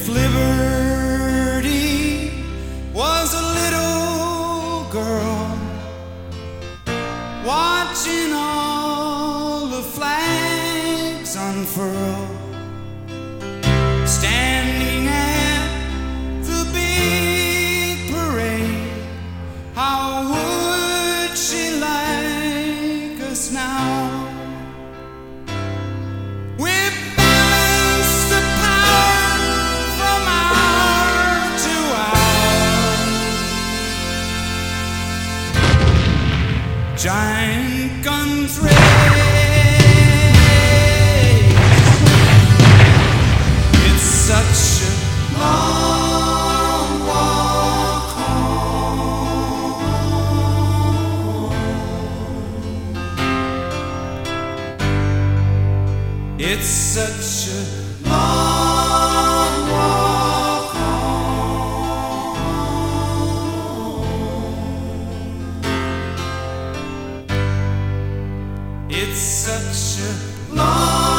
If liberty was a little girl watching all the flags unfurl, standing at the big parade, how would she like us now? Giant guns raised. It's such a long walk home. It's such a long walk home. It's such a long